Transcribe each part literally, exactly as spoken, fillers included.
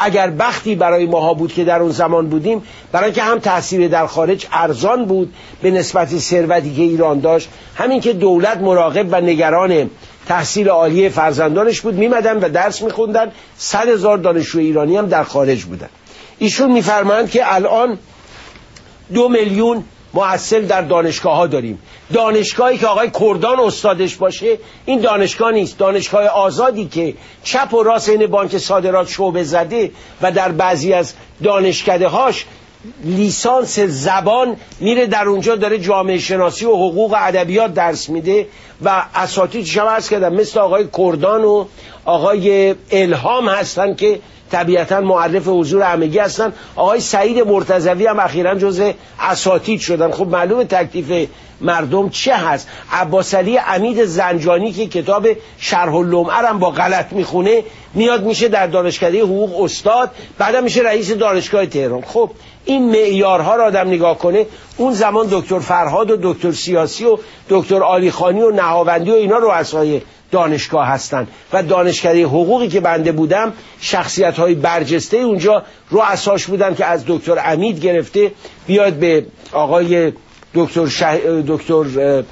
اگر بختی برای ماها بود که در اون زمان بودیم، برای اینکه هم تحصیل در خارج ارزان بود به نسبت ثروتی که ایران داشت، همین که دولت مراقب و نگران تحصیل عالی فرزندانش بود، میمدن و درس میخوندن. صد هزار دانشجو ایرانی هم در خارج بودن. ایشون میفرمایند که الان دو میلیون محصل در دانشگاه ها داریم. دانشگاهی که آقای کردان استادش باشه این دانشگاه نیست. دانشگاه آزادی که چپ و راست این بانک صادرات شعبه زده و در بعضی از دانشکده هاش لیسانس زبان میره در اونجا داره جامعه شناسی و حقوق و ادبیات درس میده و اساتیدش هم عرض کردم مثل آقای کردان و آقای الهام هستن که طبیعتا معرف حضور همگی هستن. آقای سعید مرتضوی هم اخیراً جزء اساتید شدن. خب معلومه تکلیف مردم چه هست. عباس علی عمید زنجانی که کتاب شرح اللمعه هم با غلط میخونه میاد میشه در دانشکده حقوق استاد، بعدم میشه رئیس دانشگاه تهران. خب این معیارها را آدم نگاه کنه، اون زمان دکتر فرهاد و دکتر سیاسی و دکتر عالیخانی و نهاوندی و اینا رؤسای دانشگاه هستند و دانشکده حقوقی که بنده بودم شخصیت های برجسته اونجا رؤساش بودن که از دکتر امید گرفته بیاد به آقای دکتر شه... دکتر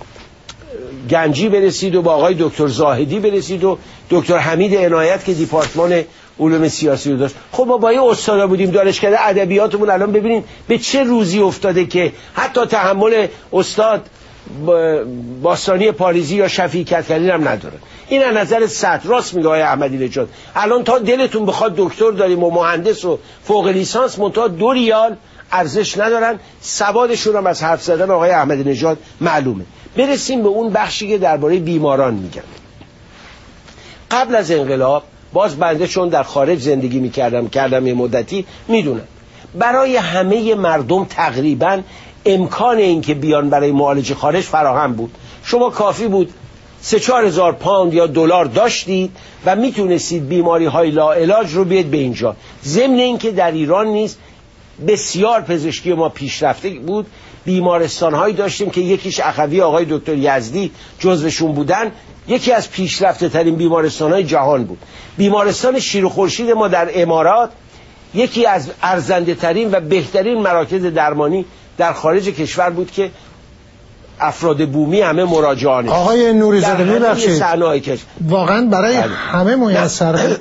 گنجی برسید و با آقای دکتر زاهدی برسید و دکتر حمید عنایت که دیپارتمان علوم سیاسی رو داشت. خب ما با یه استادا بودیم دانشکده ادبیاتمون الان ببینید به چه روزی افتاده که حتی تحمل استاد باستانی پاریزی یا شفیع کدکنی هم نداره. این از نظر سطح. راست میگه آقای احمدی نژاد، الان تا دلتون بخواد دکتر داریم و مهندس و فوق لیسانس منتها دو ریال ارزش ندارن. سوادشون هم از حرف زدن آقای احمدی نژاد معلومه. برسیم به اون بخشی که درباره بیماران میگن. قبل از انقلاب باز بنده چون در خارج زندگی میکردم کردم یه مدتی میدونم برای همه مردم تقریبا امکان این که بیان برای معالجه خارج فراهم بود. شما کافی بود سه چهار هزار پوند یا دلار داشتید و میتونستید بیماری های لاعلاج رو بیاد به اینجا. ضمن این که در ایران نیست بسیار پزشکی ما پیشرفته بود. بیمارستان هایی داشتیم که یکیش اخوی آقای دکتر یزدی جزوشون بودن، یکی از پیشرفته ترین بیمارستان های جهان بود. بیمارستان شیر و خورشید ما در امارات یکی از ارزنده ترین و بهترین مراکز درمانی در خارج کشور بود که افراد بومی همه مراجعانه. آقای نوری‌زاده میبخشید واقعا برای بله. همه میسر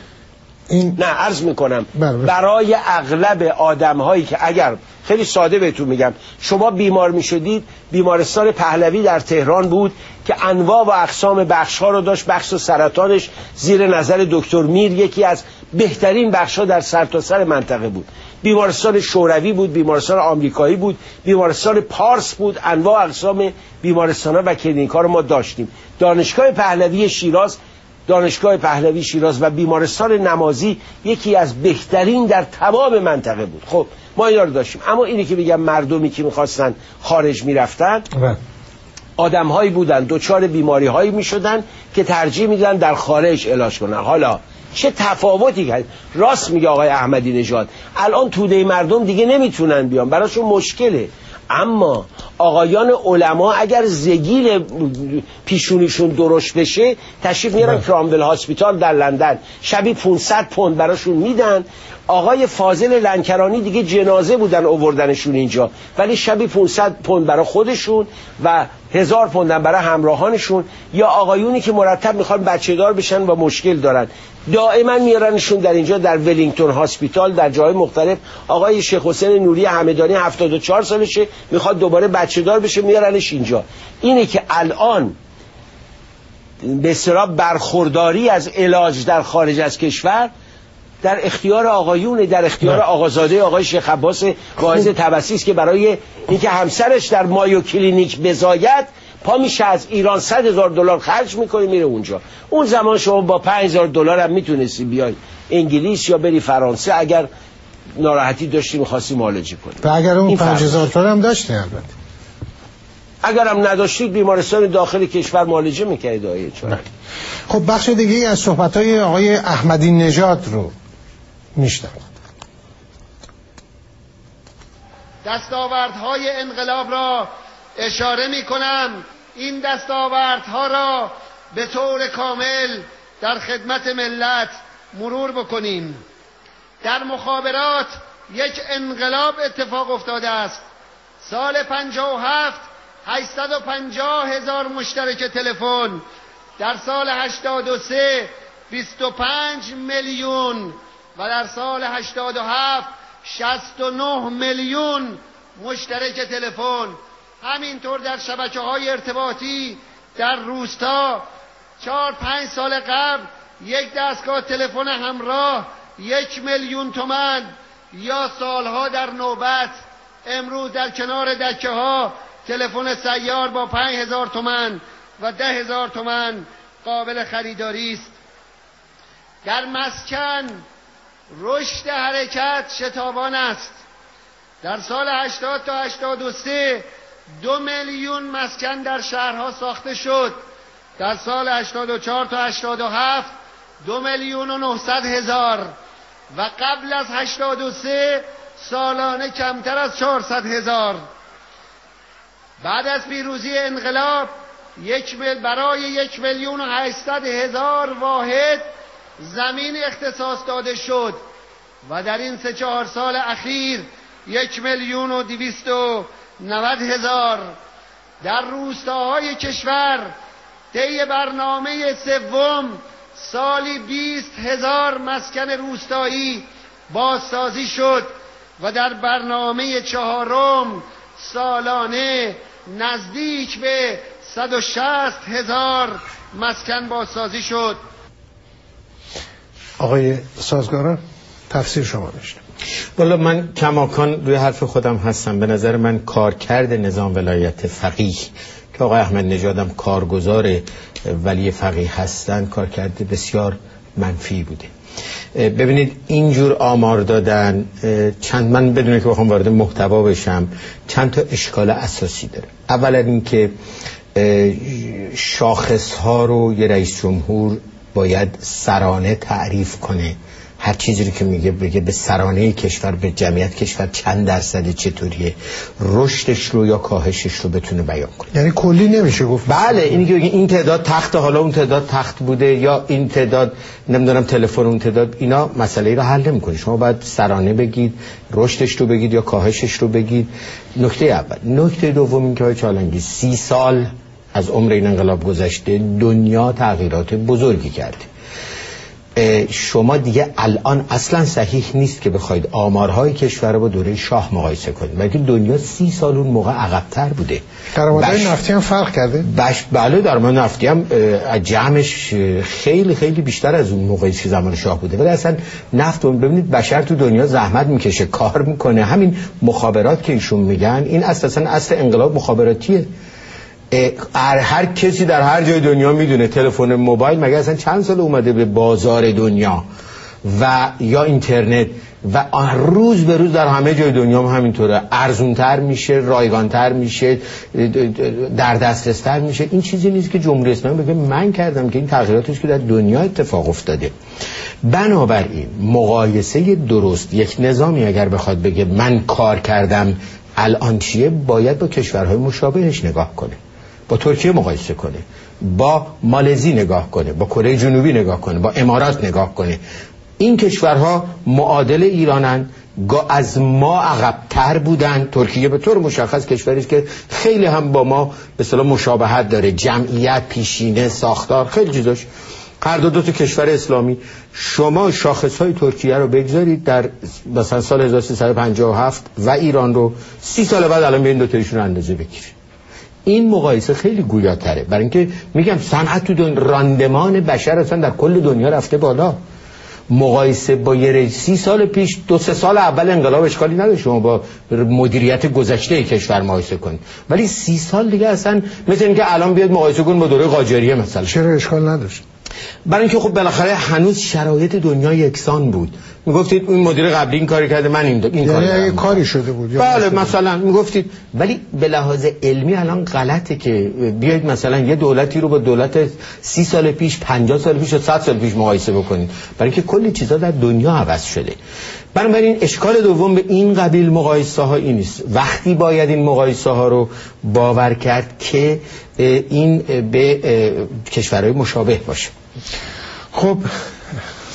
این نه عرض میکنم برای اغلب آدم هایی که اگر خیلی ساده بهتون میگم شما بیمار میشدید بیمارستان پهلوی در تهران بود که انواع و اقسام بخش ها رو داشت. بخش سرطانش زیر نظر دکتر میر یکی از بهترین بخش ها در سرتاسر منطقه بود. بیمارستان شوروی بود، بیمارستان آمریکایی بود، بیمارستان پارس بود. انواع اقسام بیمارستان ها و کلینیک ها رو ما داشتیم. دانشگاه پهلوی شیراز دانشگاه پهلوی شیراز و بیمارستان نمازی یکی از بهترین در تمام منطقه بود. خب ما اینا رو داشتیم. اما اینی که بگم مردمی که میخواستن خارج میرفتن آدم هایی بودن دوچار بیماری هایی میشدن که ترجیح میدن در خارج علاج کنن. حالا چه تفاوتی کرد؟ راست میگه آقای احمدی نژاد الان توده مردم دیگه نمیتونن بیان، براشون مشکله. اما آقایان علما اگر زگیل پیشونیشون درشت بشه تشریف میارن کرامول هاسپیتال در لندن، شبی پانصد پوند براشون میدن. آقای فاضل لنکرانی دیگه جنازه بودن آوردنشون اینجا، ولی شبی پانصد پوند برای خودشون و هزار پوند برای همراهانشون. یا آقایونی که مرتب میخوان بچه دار بشن و مشکل دارن دائما میارنشون در اینجا در ولینگتون هاسپیتال در جای مختلف. آقای شیخ حسین نوری همدانی هفتاد و چهار سالشه میخواد دوباره بچه دار بشه میارنش اینجا. اینه که الان به اصطلاح برخورداری از علاج در خارج از کشور در اختیار آقایونه، در اختیار آقازاده آقای شیخ عباس واعظ طبسی است که برای اینکه همسرش در مایو کلینیک بزاید پا میشه از ایران صد هزار دلار خرج میکنه میره اونجا. اون زمان شما با پنج هزار دلار هم میتونستی بیای انگلیس یا بری فرانسه اگر ناراحتی داشتی میخواستی معالجه کنی. و اگر اون پنج هزار دلار هم داشتی البته. اگر هم نداشتید بیمارستان داخل کشور معالجه میکردید آیه چون. خب بخش دیگه از صحبت‌های آقای احمدی نژاد رو میشنوید. دستاوردهای انقلاب را اشاره می کنم. این دستاوردها را به طور کامل در خدمت ملت مرور بکنیم. در مخابرات یک انقلاب اتفاق افتاده است. سال پنجاه و هفت هشتصد و پنجاه هزار مشترک تلفن، در سال هشتاد و سه بیست و پنج میلیون و در سال هشتاد و هفت شصت و نه میلیون مشترک تلفن. همینطور در شبکه‌های ارتباطی در روستا چهار پنج سال قبل یک دستگاه تلفن همراه یک میلیون تومان، یا سالها در نوبت امروز در کنار دکه ها تلفن سیار با پنج هزار تومان و ده هزار تومان قابل خریداری است. در مسکن رشد حرکت شتابان است. در سال هشتاد تا هشتاد و سه دو میلیون مسکن در شهرها ساخته شد. در سال هشتاد و چهار تا هشتاد و هفت دو میلیون و نهصد هزار و قبل از هشتاد و سه سالانه کمتر از چهارصد هزار. بعد از پیروزی انقلاب یک مل برای یک میلیون و هشتصد هزار واحد زمین اختصاص داده شد و در این سه چهار سال اخیر یک میلیون و دویست و نود هزار. در روستاهای کشور طی برنامه سوم سالی بیست هزار مسکن روستایی بازسازی شد و در برنامه چهارم سالانه نزدیک به صد و شصت هزار مسکن بازسازی شد. آقای سازگاران تفسیر شما بشنم. والا من کماکان روی حرف خودم هستم. به نظر من کارکرد نظام ولایت فقیه که آقای احمد نژادم کارگزار ولی فقیه هستند کارکرد بسیار منفی بوده. ببینید اینجور آمار دادن چند، من بدون که بخوام وارد محتوا بشم، چند تا اشکال اساسی داره. اولا اینکه شاخص ها رو یه رئیس جمهور باید سرانه تعریف کنه، هر چیزی که میگه بگه به سرانه کشور، به جمعیت کشور چند درصد، چطوریه رشدش رو یا کاهشش رو بتونه بیان کنه. یعنی کلی نمیشه گفت. بله، اینی که بگه این تعداد تخت، حالا اون تعداد تخت بوده، یا این تعداد نمیدونم تلفن، اون تعداد، اینا مسئله رو حل نمیکنه. شما باید سرانه بگید، رشدش رو بگید یا کاهشش رو بگید. نکته اول. نکته دوم این که های چالنگی سی سال از عمر این انقلاب گذشته، دنیا تغییرات بزرگی کرده. شما دیگه الان اصلا صحیح نیست که بخواید آمارهای کشور رو با دوره شاه مقایسه کنید، بلکه دنیا سی سال اون موقع عقب‌تر بوده. درآمدهای نفتی هم فرق کرده؟ بش بله، درآمد نفتی هم جمعش خیلی خیلی بیشتر از اون موقعی که زمان شاه بوده. ولی اصلا نفت، ببینید بشر تو دنیا زحمت میکشه، کار میکنه. همین مخابرات که ایشون میگن، این اساسا اصل انقلاب مخابراتیه. هر کسی در هر جای دنیا میدونه تلفن موبایل مگه اصلا چند سال اومده به بازار دنیا و یا اینترنت، و روز به روز در همه جای دنیا هم همینطوره، ارزونتر میشه، رایگانتر میشه، در دسترستر میشه. این چیزی نیست که جمهوری اسلامی بگه من کردم، که این تغییراتش که در دنیا اتفاق افتاده. بنابراین مقایسه درست یک نظامی اگر بخواد بگه من کار کردم الان چیه، باید با کشورهای مشابهش نگاه کنه، با ترکیه مقایسه کنه، با مالزی نگاه کنه، با کره جنوبی نگاه کنه، با امارات نگاه کنه. این کشورها معادل ایرانن، از ما عقب‌تر بودن. ترکیه به طور مشخص کشوری است که خیلی هم با ما به اصطلاح مشابهت داره، جمعیت، پیشینه، ساختار، خیلی چیزاش. هر دو دو تا کشور اسلامی. شما شاخص‌های ترکیه رو بگذارید در مثلا سال هزار و سیصد و پنجاه و هفت و ایران رو سی سال بعد الان ببین دو تایشون رو اندازه بگیرید. این مقایسه خیلی گویاتره، برای اینکه میگم صنعت تو دنیا، راندمان بشر اصلا در کل دنیا رفته بالا. مقایسه با یه سی سال پیش، دو سه سال اول انقلاب اشکالی نداره شما با مدیریت گذشته کشور مقایسه کنید، ولی سی سال دیگه اصلا مثل اینکه الان بیاد مقایسه کن با دوره قاجاریه مثلا. چرا اشکال نداشت؟ برای اینکه خب بالاخره هنوز شرایط دنیا یکسان بود. میگفتید این مدیر قبلی این کاری کرده، من این این کاری یعنی کاری شده بود. بله مثلا میگفتید، ولی به لحاظ علمی الان غلطه که بیاید مثلا یه دولتی رو با دولت سی سال پیش، پنجاه سال پیش و صد سال پیش مقایسه بکنید، برای اینکه کلی چیزا در دنیا عوض شده. بنابراین اشکال دوم به این قبیل مقایسه ها این است. وقتی باید این مقایسه ها رو باور کرد که این به کشورهای مشابه باشه. خب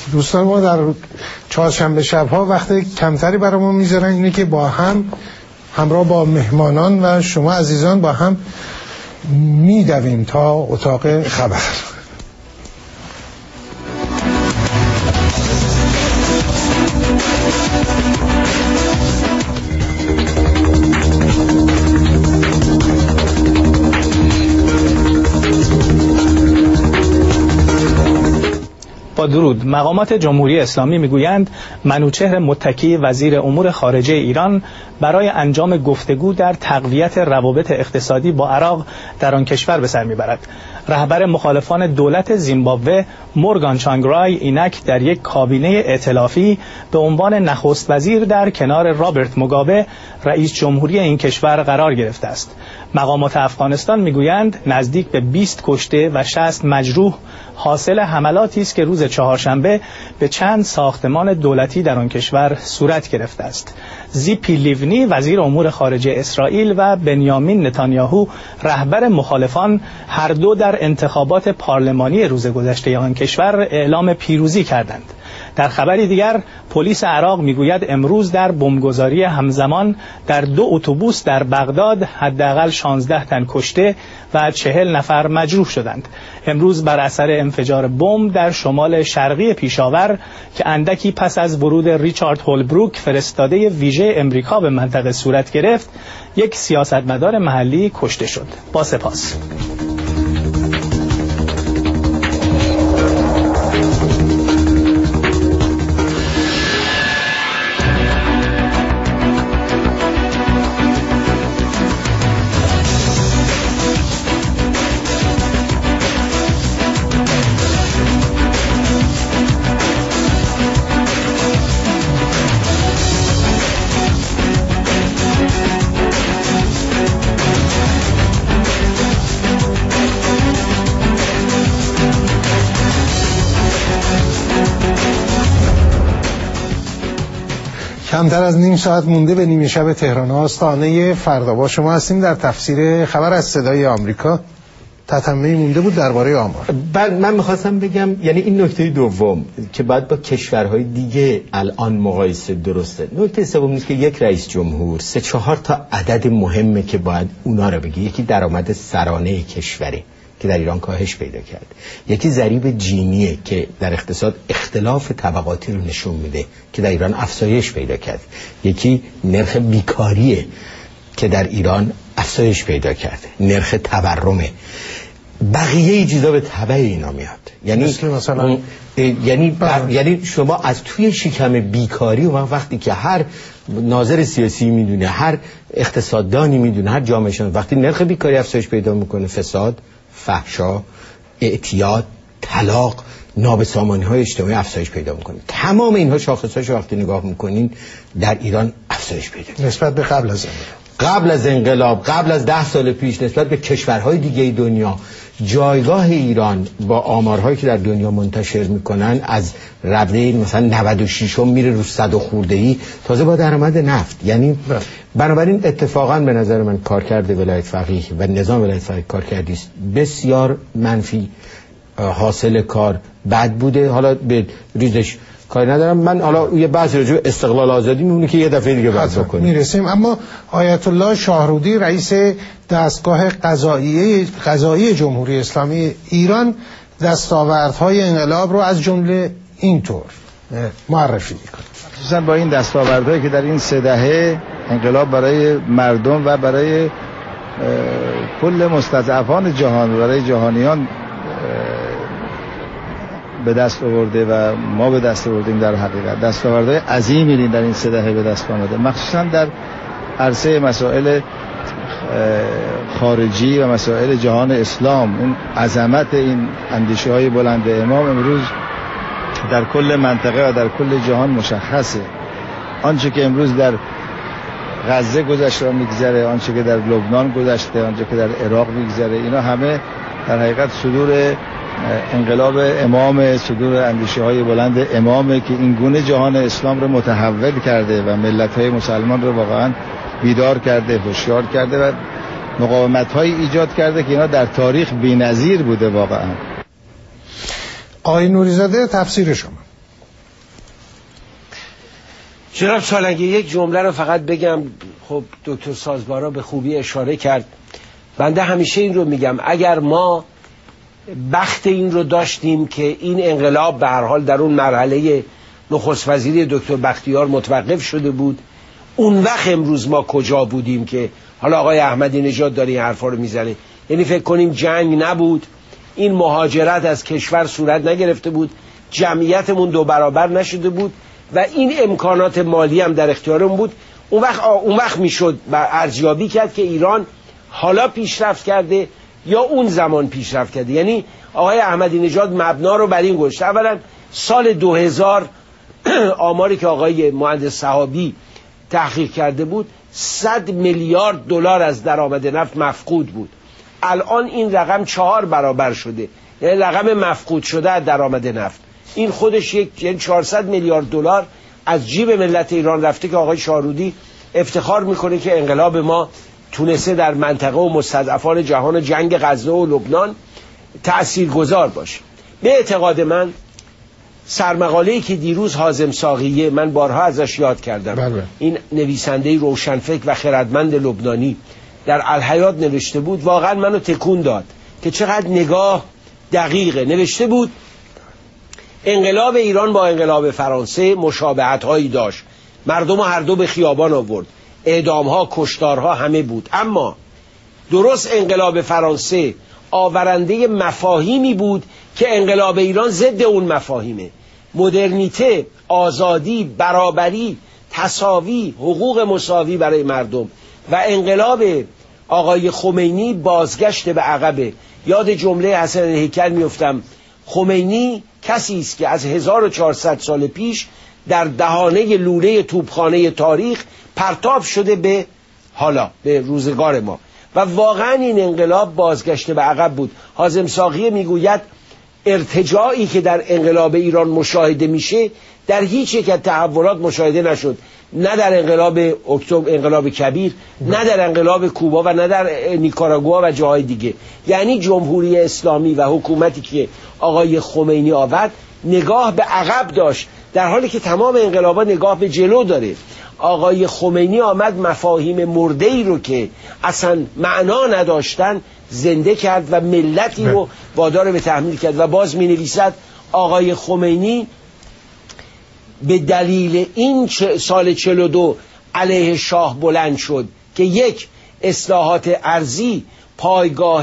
دوستان ما در چهارشنبه شب‌ها وقت کمتری برامون میذارن، اینه که با هم همراه با مهمانان و شما عزیزان با هم میدویم تا اتاق خبر. با درود. مقامات جمهوری اسلامی میگویند منوچهر متکی وزیر امور خارجه ایران برای انجام گفتگو در تقویت روابط اقتصادی با عراق در آن کشور به سر میبرد. رهبر مخالفان دولت زیمبابوه مورگان چانگرای اینک در یک کابینه ائتلافی به عنوان نخست وزیر در کنار رابرت موگابه رئیس جمهوری این کشور قرار گرفته است. مقامات افغانستان میگویند نزدیک به بیست کشته و شصت مجروح حاصل حملاتی است که روز چهارشنبه به چند ساختمان دولتی در آن کشور صورت گرفته است. زیپی لیونی وزیر امور خارجه اسرائیل و بنیامین نتانیاهو رهبر مخالفان هر دو در انتخابات پارلمانی روز گذشته آن کشور اعلام پیروزی کردند. در خبری دیگر پلیس عراق میگوید امروز در بمبگذاری همزمان در دو اتوبوس در بغداد حداقل شانزده تن کشته و چهل نفر مجروح شدند. امروز بر اثر انفجار بمب در شمال شرقی پیشاور که اندکی پس از ورود ریچارد هولبروک فرستاده ویژه امریکا به منطقه صورت گرفت، یک سیاستمدار محلی کشته شد. با سپاس. کمتر از نیم ساعت مونده به نیمه شب تهران. آستانه فردا با شما هستیم در تفسیر خبر از صدای آمریکا. تتمه مونده بود درباره آمار. من میخواستم بگم یعنی این نکته دوم که باید با کشورهای دیگه الان مقایسه درسته. نکته سوم نیست که یک رئیس جمهور سه چهار تا عدد مهمه که باید اونا رو بگی. یکی درآمد سرانه کشوره که در ایران کاهش پیدا کرد، یکی ضریب جینیه که در اقتصاد اختلاف طبقاتی رو نشون میده که در ایران افزایش پیدا کرد، یکی نرخ بیکاریه که در ایران افزایش پیدا کرد، نرخ تورمه، بقیه چیزا به تبع اینا میاد. یعنی مثلا یعنی بر... یعنی شما از توی شکم بیکاری و وقتی که هر ناظر سیاسی میدونه، هر اقتصاددانی میدونه، هر جامعه شناس وقتی نرخ بیکاری افزایش پیدا میکنه، فساد، فحشا، اعتیاد، طلاق، نابسامانی های اجتماعی افزایش پیدا میکنه. تمام اینها شاخصهاش وقتی نگاه میکنین در ایران افزایش پیدا کرد نسبت به قبل از انقلاب. قبل از انقلاب، قبل از ده سال پیش، نسبت به کشورهای دیگه دنیا. جایگاه ایران با آمارهایی که در دنیا منتشر میکنن از رده مثلا نود و شش میره رو صد و خورده‌ای، تازه با درآمد نفت. یعنی بنابراین اتفاقا به نظر من کارکرد ولایت فقیه و نظام ولایت فقیه کارکردی است بسیار منفی. حاصل کار بد بوده. حالا به ریزش کاری ندارم. من حالا یه بحث راجع به استقلال آزادی میمونه که یه دفعه دیگه بحث کنیم میرسیم. اما آیت الله شاهرودی رئیس دستگاه قضایی قضایی جمهوری اسلامی ایران دستاوردهای انقلاب رو از جمله اینطور معرفی می‌کنه. خصوصا با این دستاوردهایی که در این سه دهه انقلاب برای مردم و برای کل مستضعفان جهان، برای جهانیان به دست آورده و ما به دست آوردیم. در حقیقت دستاوردهای عظیمی در این سه دهه به دست آمده، مخصوصا در عرصه مسائل خارجی و مسائل جهان اسلام. اون عظمت این اندیشه های بلند امام امروز در کل منطقه و در کل جهان مشخصه. آنچه که امروز در غزه گذشته و میگذره، آنچه که در لبنان گذشته، آنچه که در عراق میگذره، اینا همه در حقیقت صدور انقلاب امام، صدور اندیشه های بلند امامه که این گونه جهان اسلام رو متحول کرده و ملت های مسلمان رو واقعا بیدار کرده، هوشیار کرده و مقاومت های ایجاد کرده که اینا در تاریخ بی‌نظیر بوده واقعا. آقای نوری‌زاده تفسیر شما. جناب سالنگی یک جمله رو فقط بگم. خب دکتر سازبارا به خوبی اشاره کرد. بنده همیشه این رو میگم، اگر ما بخت این رو داشتیم که این انقلاب به هر حال در اون مرحله نخست وزیری دکتر بختیار متوقف شده بود، اون وقت امروز ما کجا بودیم که حالا آقای احمدی نژاد داره این حرفا رو میزنه؟ یعنی فکر کنیم جنگ نبود، این مهاجرت از کشور صورت نگرفته بود، جمعیتمون دو برابر نشده بود و این امکانات مالی هم در اختیارمون بود. اون وقت اون وقت میشد ارزیابی کرد که ایران حالا پیشرفت کرده یا اون زمان پیشرفت کرده. یعنی آقای احمدی نژاد مبنا رو بر این گذاشت. اولا سال دو هزار آماری که آقای مهندس صحابی تحقیق کرده بود، صد میلیارد دلار از درآمد نفت مفقود بود. الان این رقم چهار برابر شده، یعنی رقم مفقود شده از درآمد نفت. این خودش یک یعنی چهارصد میلیارد دلار از جیب ملت ایران رفته که آقای شاهرودی افتخار میکنه که انقلاب ما تونسته در منطقه و مستضعفان جهان جنگ غزه و لبنان تأثیرگذار باشه. به اعتقاد من سرمقاله‌ای که دیروز حازم ساقیه، من بارها ازش یاد کردم، بله. این نویسنده روشنفکر و خردمند لبنانی در الحیات نوشته بود، واقعا منو تکون داد که چقدر نگاه دقیقه. نوشته بود انقلاب ایران با انقلاب فرانسه مشابهت هایی داشت، مردم هر دو به خیابان آورد، اعدام ها، کشتارها همه بود، اما درست انقلاب فرانسه آورنده مفاهیمی بود که انقلاب ایران ضد اون مفاهیمه. مدرنیته، آزادی، برابری، تساوی، حقوق مساوی برای مردم. و انقلاب آقای خمینی بازگشت به عقبه. یاد جمله حسن هیکل میفتم، خمینی کسی است که از هزار و چهارصد سال پیش در دهانه لوله توپخانه تاریخ پرتاب شده به حالا، به روزگار ما. و واقعا این انقلاب بازگشت به عقب بود. حازم ساقیه میگوید ارتجاعی که در انقلاب ایران مشاهده میشه در هیچ یک از تحولات مشاهده نشد، نه در انقلاب اکتبر، انقلاب کبیر، نه در انقلاب کوبا و نه در نیکاراگوآ و جاهای دیگه. یعنی جمهوری اسلامی و حکومتی که آقای خمینی آورد نگاه به عقب داشت، در حالی که تمام انقلابا نگاه به جلو داره. آقای خمینی آمد مفاهیم مرده‌ای رو که اصلا معنا نداشتن زنده کرد و ملتی رو وادار به تحمیل کرد. و باز می نویسد آقای خمینی به دلیل این سال چهل و دو علیه شاه بلند شد که یک، اصلاحات ارضی پایگاه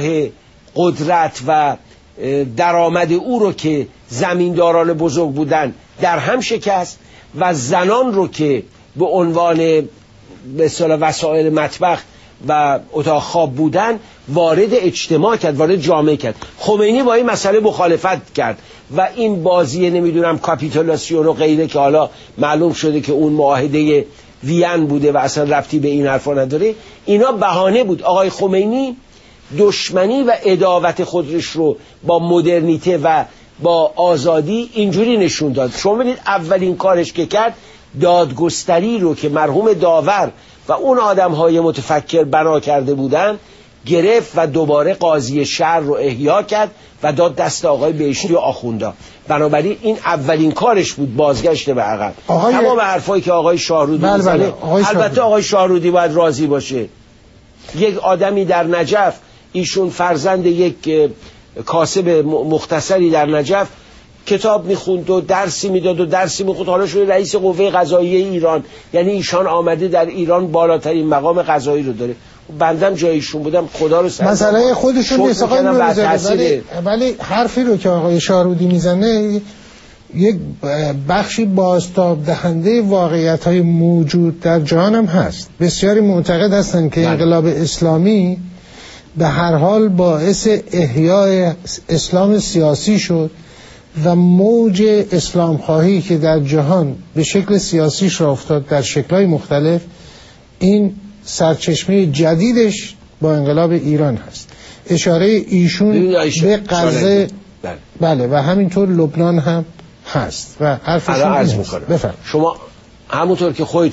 قدرت و درآمد او رو که زمینداران بزرگ بودن در هم شکست و زنان رو که به عنوان به اصطلاح وسایل مطبخ و اتاق خواب بودن وارد اجتماع کرد، وارد جامعه کرد. خمینی با این مسئله مخالفت کرد و این بازی نمیدونم کاپیتولاسیون و غیره که حالا معلوم شده که اون معاهده وین بوده و اصلا ربطی به این حرفا نداره، اینا بهانه بود. آقای خمینی دشمنی و عداوت خودش رو با مدرنیته و با آزادی اینجوری نشون داد. شما ببینید اولین کارش که کرد دادگستری رو که مرحوم داور و اون آدم‌های متفکر بنا کرده بودن گرفت و دوباره قاضی شهر رو احیا کرد و داد دست آقای بهشتی و آخوندا. بنابراین این اولین کارش بود، بازگشت به عقب. تمام حرفایی که آقای شاهرودی بله میزنه بله. آقای البته آقای شاهرودی باید راضی باشه. یک آدمی در نجف، ایشون فرزند یک کاسب مختصری در نجف، کتاب میخوند و درسی میداد و درسی میخوند، حالا شده رئیس قوه قضاییه ایران. یعنی ایشان آمده در ایران بالاترین مقام قضایی رو داره. بندم جایشون بودم خدا رو سر مسئله خودشون نیست آقای نوری‌زاده، ولی حرفی رو که آقای شاهرودی میزنه یک بخشی بازتاب دهنده واقعیت‌های موجود در جهان هم هست. بسیاری معتقد هستند که انقلاب اسلامی به هر حال باعث احیای اسلام سیاسی شد و موج اسلام خواهی که در جهان به شکل سیاسیش را افتاد در شکل‌های مختلف، این سرچشمه جدیدش با انقلاب ایران هست. اشاره ایشون به غزه بله و همینطور لبنان هم هست و حرفشون عرض می‌کنم. شما همونطور که خودت